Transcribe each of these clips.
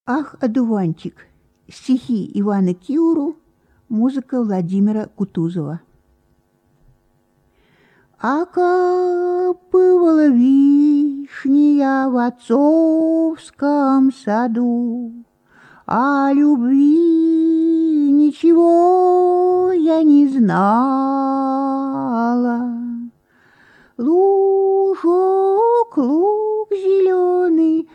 Ах, одуванчик. Стихи Ивана Киуру, музыка Владимира Кутузова. Окапывала вишня в отцовском саду, о любви ничего я не знала. Лужок, луг зеленый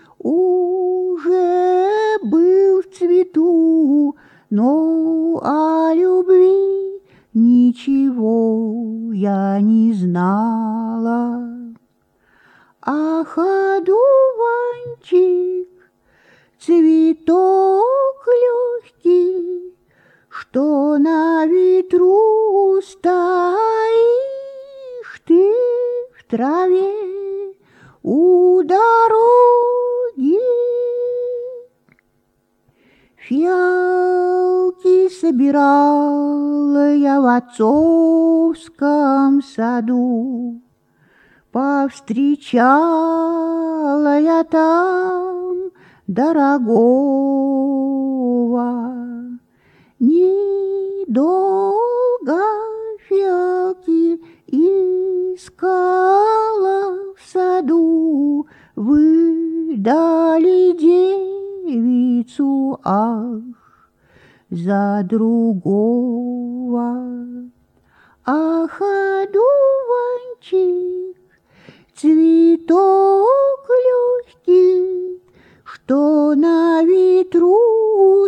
уже был в цвету, но о любви ничего я не знала. Ах, одуванчик, цветок легкий, что на ветру стоишь ты в траве у дороги. Фиалки собирала я в отцовском саду, повстречала я там дорогого. Недолго фиалки искала в саду, выдали девицу, ах, за другого. Ах, одуванчик, цветок легкий, что на ветру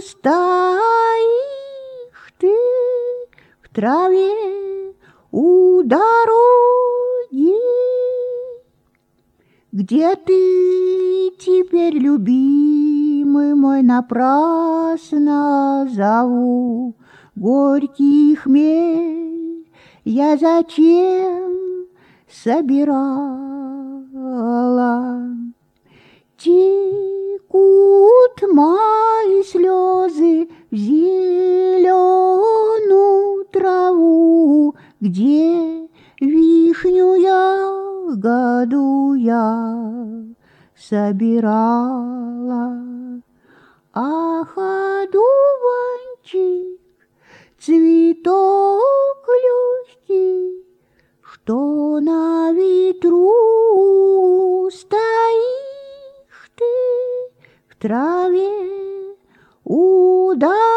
стоишь ты в траве у дороги. Где ты теперь, любимый мой, напрасно зову? Горький хмель я зачем собирала? Текут мои слезы в зеленую траву, где вишню ягоду я собирала. Ах, одуванчик, цветок легкий, что на ветру стоишь ты в траве у дороги.